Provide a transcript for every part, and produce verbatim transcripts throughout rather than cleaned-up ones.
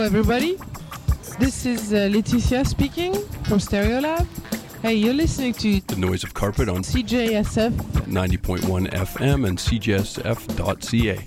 Everybody, this is uh, Laetitia speaking from Stereolab. Hey, you're listening to The Noise of Carpet on C J S F ninety point one F M and C J S F dot C A.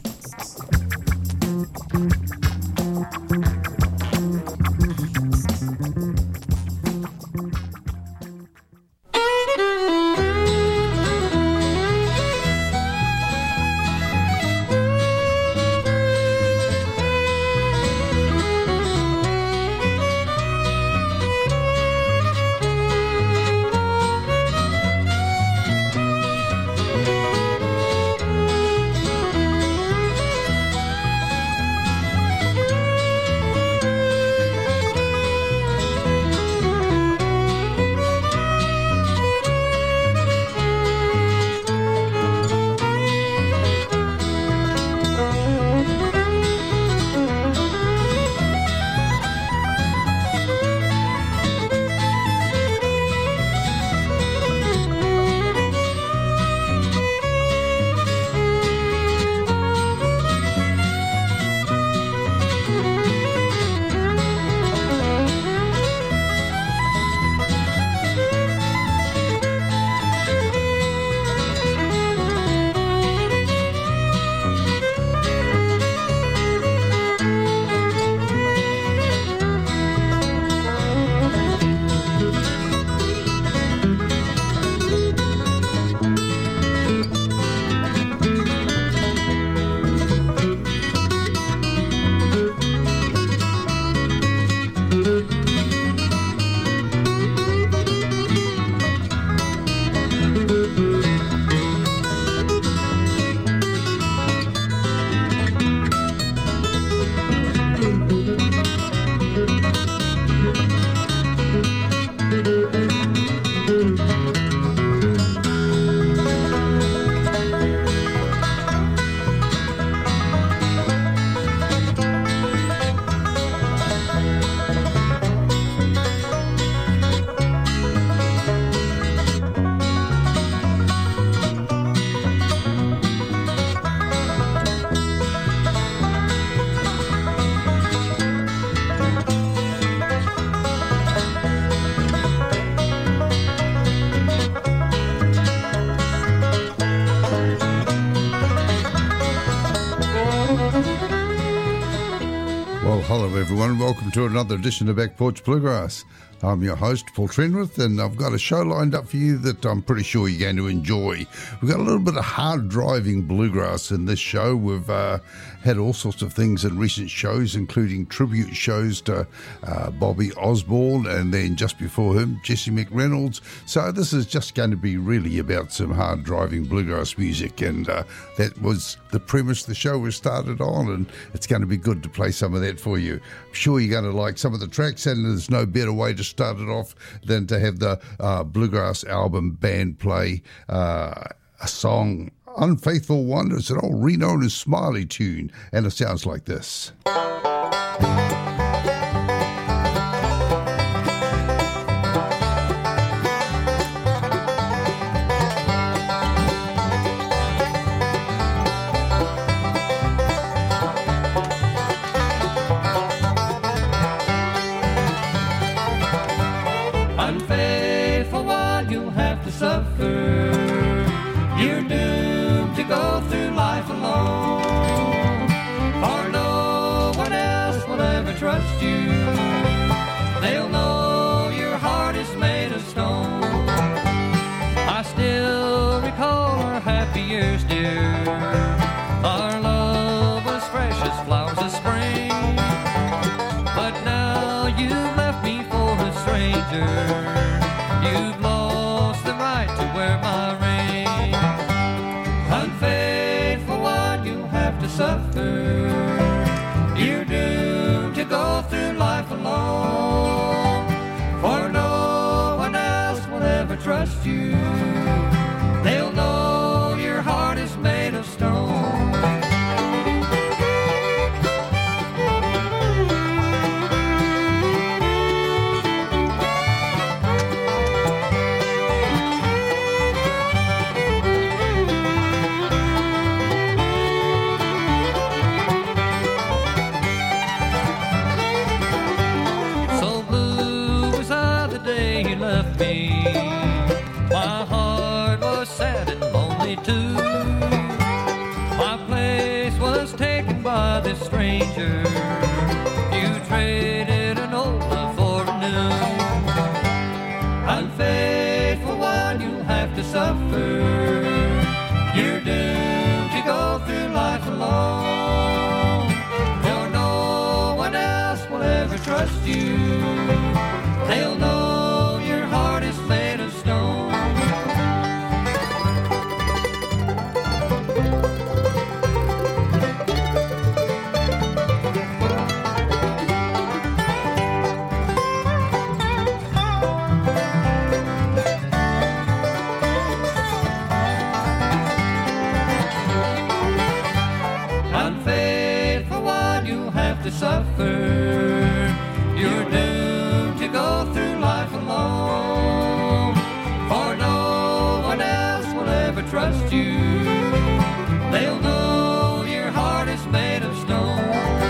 Hello everyone, welcome to another edition of Back Porch Bluegrass. I'm your host, Paul Trenwith, and I've got a show lined up for you that I'm pretty sure you're going to enjoy. We've got a little bit of hard-driving bluegrass in this show. We've uh, had all sorts of things in recent shows, including tribute shows to uh, Bobby Osborne, and then just before him, Jesse McReynolds. So this is just going to be really about some hard-driving bluegrass music, and uh, that was the premise the show was started on, and it's going to be good to play some of that for you. I'm sure you're going to like some of the tracks, and there's no better way to start it off than to have the uh, Bluegrass Album band play uh, a song, Unfaithful One. It's an old renowned as Smiley tune, and it sounds like this. Trust you, they'll know your heart is made of stone. I still recall our happy years, dear. Our love was fresh as flowers of spring, but now you've left me for a stranger. You've lost the right to wear my ring. Unfaithful one, you'll have to suffer. You're doomed to go through life alone, for no one else will ever trust you. They'll know your heart is made of stone. stranger. You traded an old love for a new. Unfaithful one, you'll have to suffer. You're doomed to go through life alone. For no one else will ever trust you. They'll know your heart is made of stone. Unfaithful one, you'll have to suffer. You're doomed to go through life alone. For no one else will ever trust you. They'll know your heart is made of stone.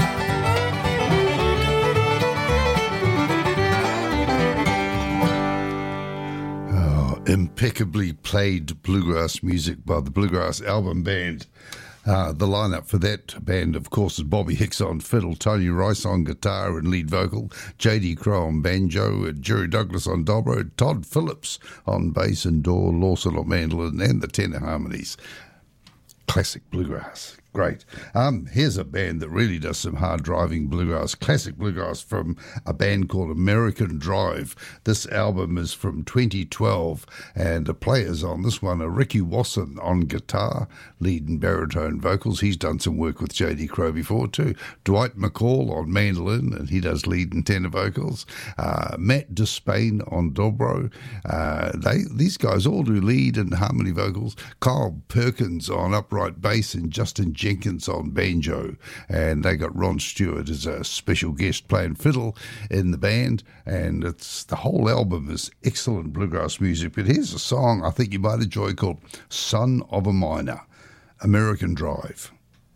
Oh, impeccably played bluegrass music by the Bluegrass Album Band. Uh, the lineup for that band, of course, is Bobby Hicks on fiddle, Tony Rice on guitar and lead vocal, J D Crowe on banjo, Jerry Douglas on dobro, Todd Phillips on bass, and Dor Lawson on mandolin and the tenor harmonies. Classic bluegrass. Great. Um, here's a band that really does some hard-driving bluegrass, classic bluegrass, from a band called American Drive. This album is from twenty twelve, and the players on this one are Ricky Wasson on guitar, lead and baritone vocals. He's done some work with J D Crowe before too. Dwight McCall on mandolin, and he does lead and tenor vocals. Uh, Matt Despain on dobro. Uh, they these guys all do lead and harmony vocals. Kyle Perkins on upright bass, and Justin Jenkins on banjo, and they got Ron Stewart as a special guest playing fiddle in the band, and it's the whole album is excellent bluegrass music. But here's a song I think you might enjoy called Son of a Miner, American Drive.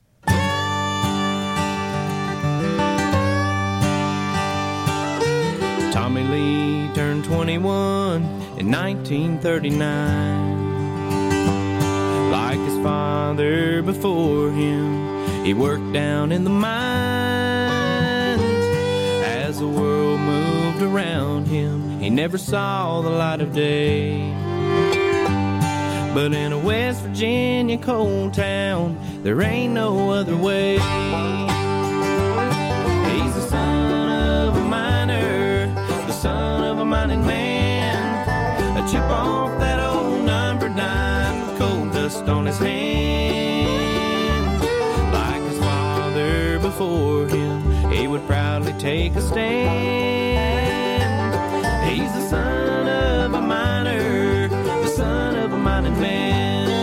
Tommy Lee turned twenty-one in nineteen thirty-nine. Like his father before him, he worked down in the mines. As the world moved around him, he never saw the light of day. But in a West Virginia coal town, there ain't no other way. He's the son of a miner, the son of a mining man, a chip off that old number nine with coal dust on his hand. Like his father before him, he would proudly take a stand. He's the son of a miner, the son of a mining man.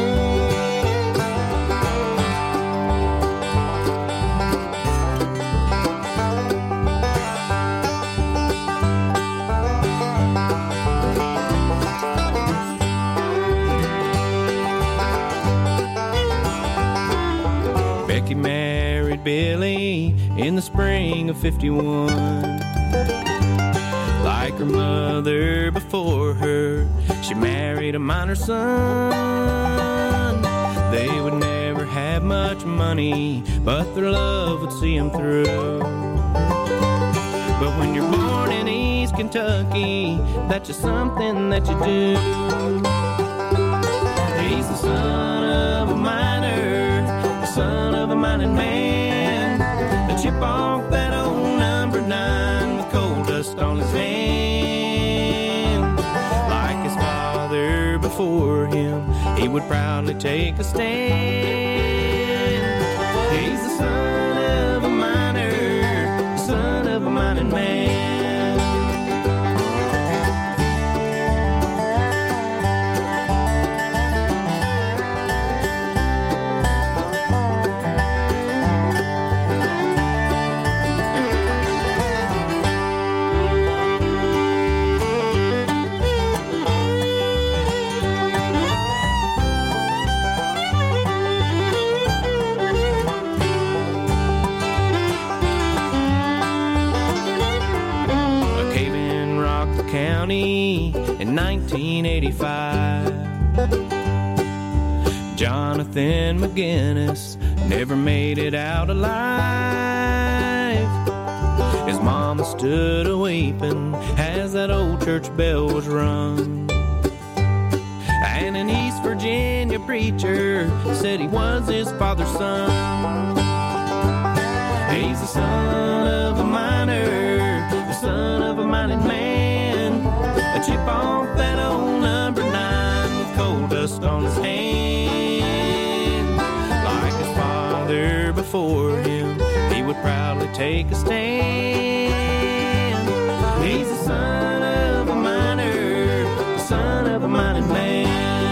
Becky married Billy in the spring of fifty-one. Like her mother before her, she married a miner's son. They would never have much money, but their love would see them through. But when you're born in East Kentucky, that's just something that you do. He's the son of a miner, the son of a mining man, a chip off that old number nine with coal dust on his hand. Like his father before him, he would proudly take a stand. He's the son of a miner, the son of a mining man. County in nineteen eighty-five. Jonathan McGinnis never made it out alive. stood a weeping as that old church bell was rung. And an East Virginia preacher said he was his father's son. He's the son of a miner, the son of a mining man, a chip off that old number nine with coal dust on his hand. Like his father before him, he would proudly take a stand. He's the son of a miner, the son of a mining man.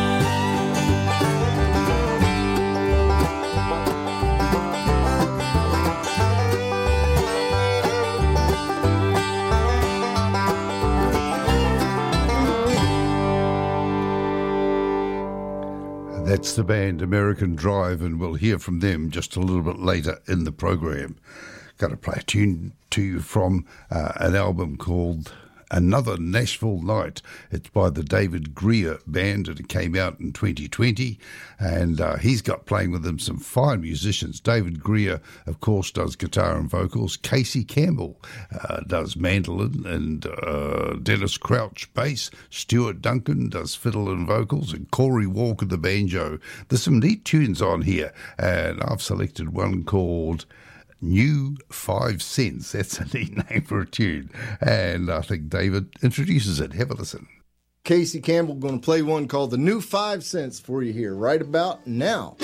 That's the band American Drive, and we'll hear from them just a little bit later in the program. Got to play a tune to you from uh, an album called Another Nashville Night. It's by the David Greer Band, and it came out in twenty twenty, and uh, he's got playing with him some fine musicians. David Greer, of course, does guitar and vocals. Casey Campbell uh, does mandolin, and uh, Dennis Crouch bass. Stuart Duncan does fiddle and vocals, and Corey Walker the banjo. There's some neat tunes on here, and I've selected one called New Five Cents. That's a neat name for a tune, and I think David introduces it. Have a listen. Casey Campbell going to play one called The New Five Cents for you here right about now.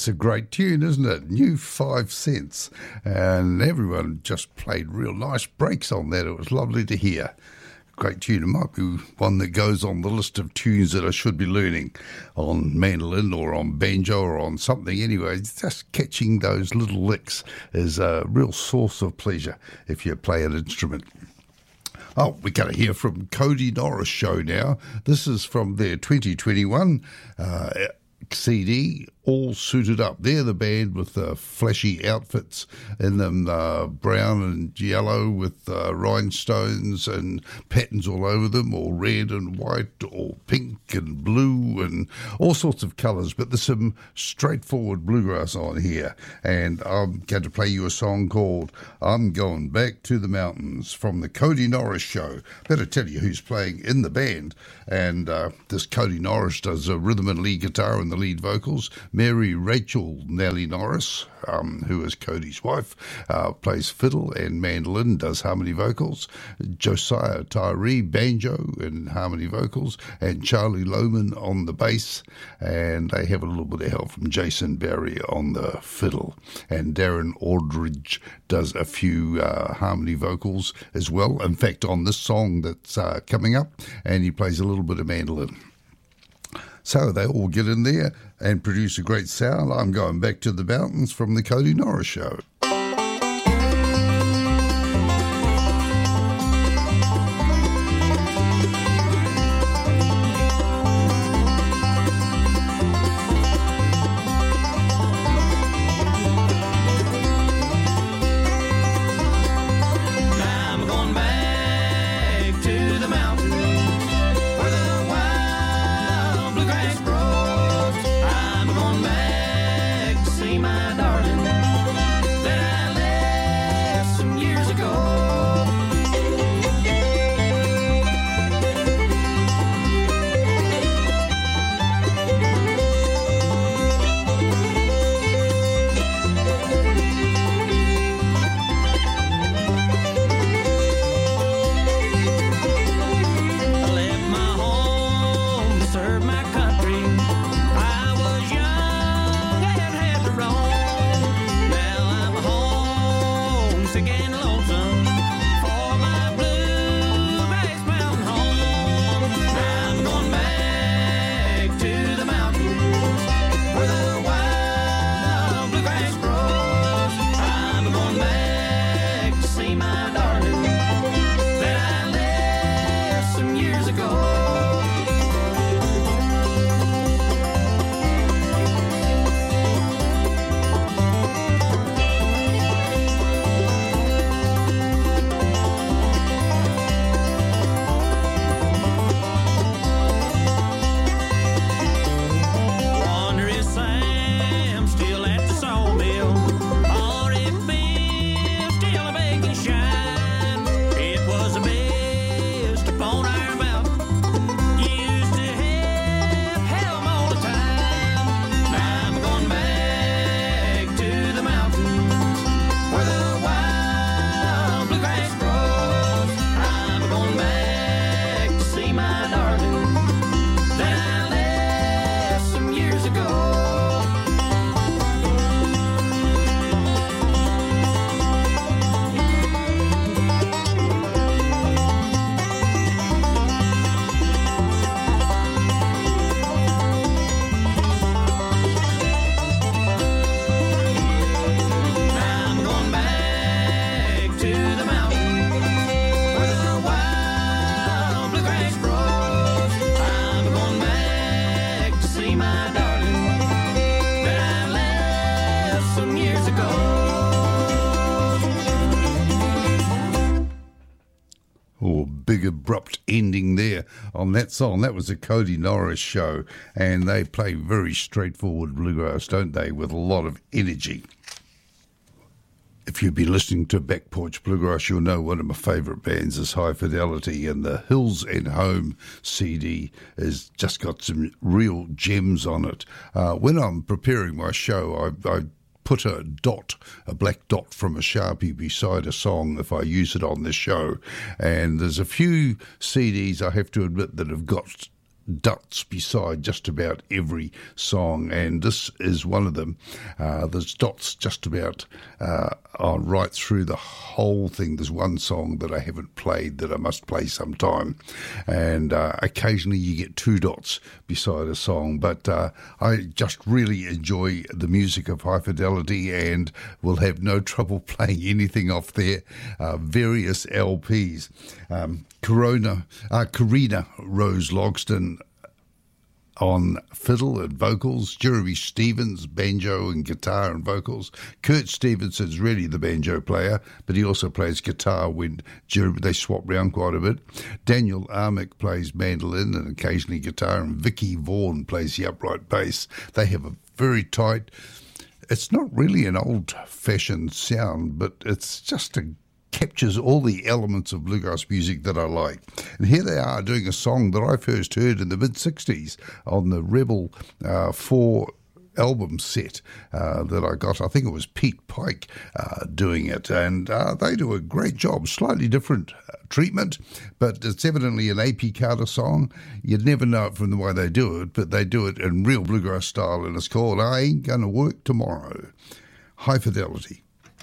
That's a great tune, isn't it? New Five Cents. And everyone just played real nice breaks on that. It was lovely to hear. Great tune. It might be one that goes on the list of tunes that I should be learning on mandolin or on banjo or on something. Anyway, just catching those little licks is a real source of pleasure if you play an instrument. Oh, we're going to hear from Cody Norris Show now. This is from their twenty twenty-one uh, C D, All Suited Up. They're the band with the uh, flashy outfits in them, uh, brown and yellow with uh, rhinestones and patterns all over them, or red and white, or pink and blue and all sorts of colours. But there's some straightforward bluegrass on here. And I'm going to play you a song called I'm Going Back to the Mountains from the Cody Norris Show. Better tell you who's playing in the band. And uh, this Cody Norris does a rhythm and lead guitar and the lead vocals. Mary Rachel Nellie Norris, um, who is Cody's wife, uh, plays fiddle and mandolin, does harmony vocals. Josiah Tyree, banjo and harmony vocals, and Charlie Lohman on the bass. And they have a little bit of help from Jason Barry on the fiddle. And Darren Aldridge does a few uh, harmony vocals as well. In fact, on this song that's uh, coming up, and he plays a little bit of mandolin. So they all get in there and produce a great sound. I'm Going Back to the Mountains from the Cody Norris Show. Big abrupt ending there on that song. That was the Cody Norris Show, and they play very straightforward bluegrass, don't they, with a lot of energy. If you've been listening to Back Porch Bluegrass, you'll know one of my favourite bands is High Fidelity, and the Hills and Home C D has just got some real gems on it. Uh, when I'm preparing my show, I, I put a dot, a black dot from a Sharpie beside a song if I use it on this show. And there's a few C Ds, I have to admit, that have got dots beside just about every song, and this is one of them. Uh, there's dots just about uh, on right through the whole thing. There's one song that I haven't played that I must play sometime, and uh, occasionally you get two dots beside a song, but uh, I just really enjoy the music of High Fidelity and will have no trouble playing anything off their uh, various L Ps. Um, Corona, uh, Karina Rose Logston on fiddle and vocals, Jeremy Stevens, banjo and guitar and vocals. Kurt Stevenson's really the banjo player, but he also plays guitar when Jeremy, they swap around quite a bit. Daniel Armick plays mandolin and occasionally guitar, and Vicky Vaughan plays the upright bass. They have a very tight, it's not really an old-fashioned sound, but it's just a captures all the elements of bluegrass music that I like. And here they are doing a song that I first heard in the mid-sixties on the Rebel uh, four album set uh, that I got. I think it was Pete Pike uh, doing it, and uh, they do a great job. Slightly different uh, treatment, but it's evidently an A P Carter song. You'd never know it from the way they do it, but they do it in real bluegrass style, and it's called I Ain't Gonna Work Tomorrow. High Fidelity.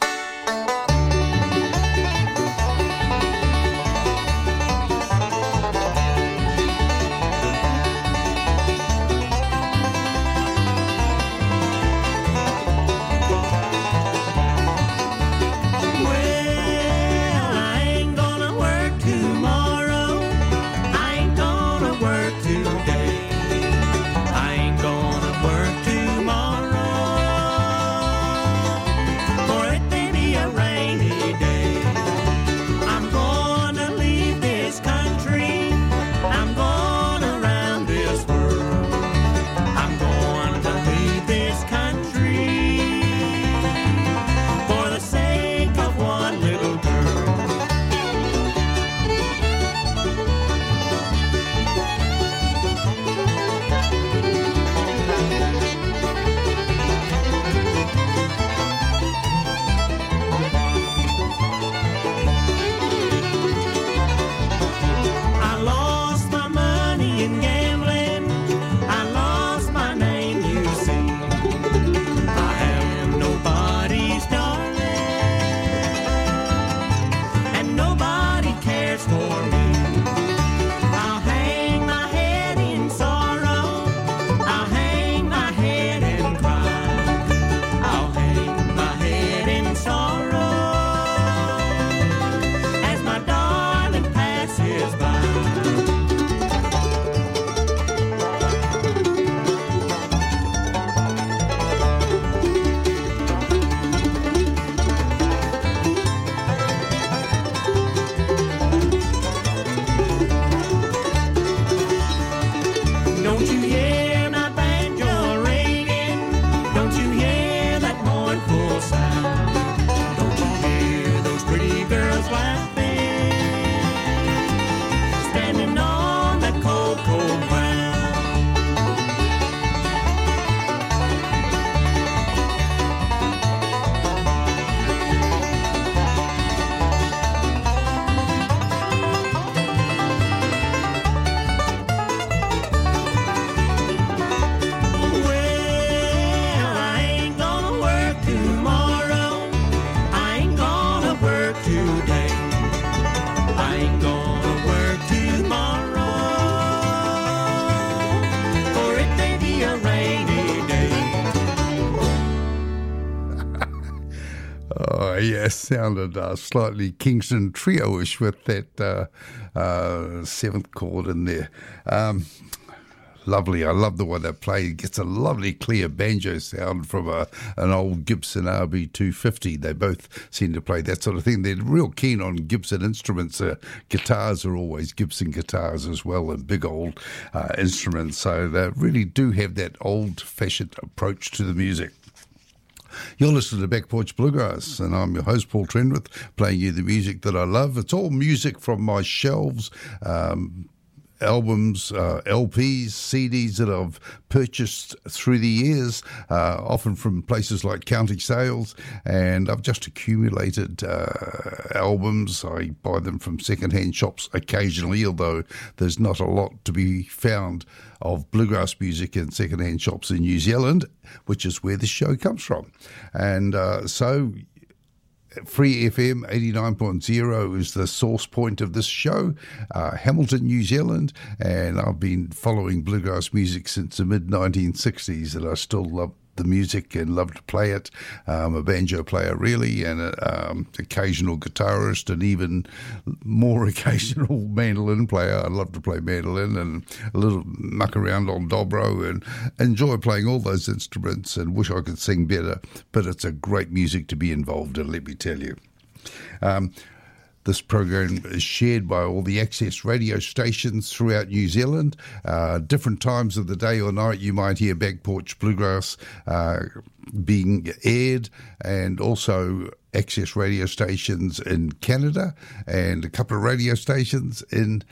Yes, sounded uh, slightly Kingston Trio-ish with that uh, uh, seventh chord in there. Um, lovely. I love the way they play. It gets a lovely clear banjo sound from a, an old Gibson R B two fifty. They both seem to play that sort of thing. They're real keen on Gibson instruments. Uh, guitars are always Gibson guitars as well, and big old uh, instruments. So they really do have that old-fashioned approach to the music. You're listening to Back Porch Bluegrass, and I'm your host, Paul Trenwith, playing you the music that I love. It's all music from my shelves, um, albums, uh, L Ps, C Ds that I've purchased through the years, uh, often from places like County Sales, and I've just accumulated uh, albums. I buy them from second-hand shops occasionally, although there's not a lot to be found of bluegrass music in second-hand shops in New Zealand, which is where this show comes from. And uh, so Free F M eighty-nine point zero is the source point of this show, uh, Hamilton, New Zealand, and I've been following bluegrass music since the mid nineteen sixties, and I still love the music and love to play it. I'm a banjo player, really, and an um, occasional guitarist, and even more occasional mandolin player. I love to play mandolin and a little muck around on dobro, and enjoy playing all those instruments, and wish I could sing better, but it's a great music to be involved in, let me tell you. Um, This program is shared by all the access radio stations throughout New Zealand. Uh, different times of the day or night, you might hear Back Porch Bluegrass uh, being aired, and also access radio stations in Canada, and a couple of radio stations in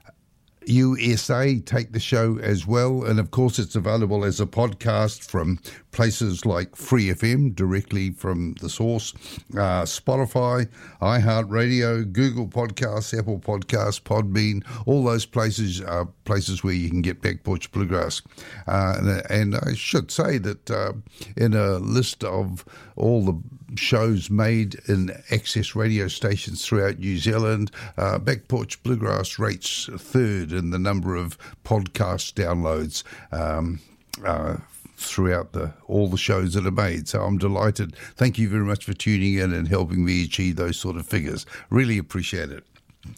U S A take the show as well. And of course, it's available as a podcast from places like Free F M, directly from the source, uh, Spotify, iHeartRadio, Google Podcasts, Apple Podcasts, Podbean. All those places are places where you can get Back Porch Bluegrass. Uh, and, and I should say that uh, in a list of all the shows made in access radio stations throughout New Zealand, uh, Back Porch Bluegrass rates third in the number of podcast downloads um, uh, throughout the all the shows that are made. So I'm delighted. Thank you very much for tuning in and helping me achieve those sort of figures. Really appreciate it.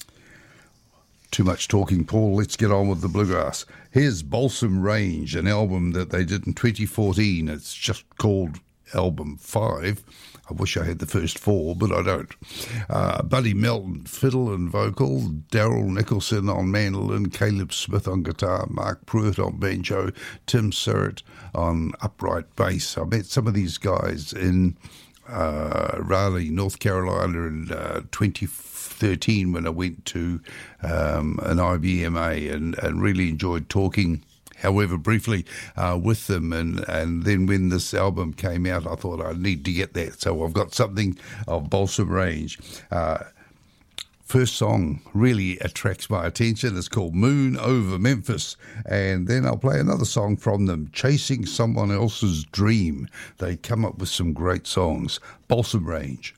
Too much talking, Paul. Let's get on with the bluegrass. Here's Balsam Range, an album that they did in twenty fourteen. It's just called Album five. I wish I had the first four, but I don't. Uh, Buddy Melton, fiddle and vocal, Daryl Nicholson on mandolin, Caleb Smith on guitar, Mark Pruitt on banjo, Tim Surratt on upright bass. I met some of these guys in uh, Raleigh, North Carolina in uh, twenty thirteen when I went to um, an I B M A, and, and really enjoyed talking, however briefly, uh, with them. And, and then when this album came out, I thought I need to get that. So I've got something of Balsam Range. Uh, first song really attracts my attention. It's called Moon Over Memphis. And then I'll play another song from them, Chasing Someone Else's Dream. They come up with some great songs. Balsam Range.